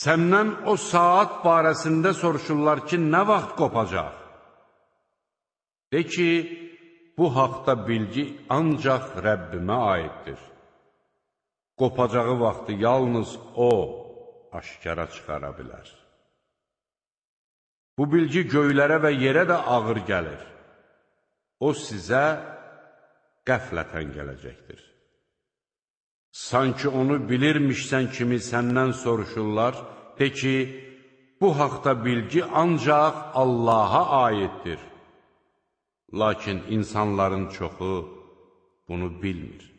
Səndən o saat barəsində soruşurlar ki, nə vaxt qopacaq? De ki, bu haqda bilgi ancaq Rəbbimə aiddir. Qopacağı vaxtı yalnız O aşkara çıxara bilər. Bu bilgi göylərə və yerə də ağır gəlir. O sizə qəflətən gələcəkdir. Sanki onu bilirmişsən kimi səndən soruşurlar, de ki, bu haqda bilgi ancaq Allaha aiddir. Lakin insanların çoxu bunu bilmir.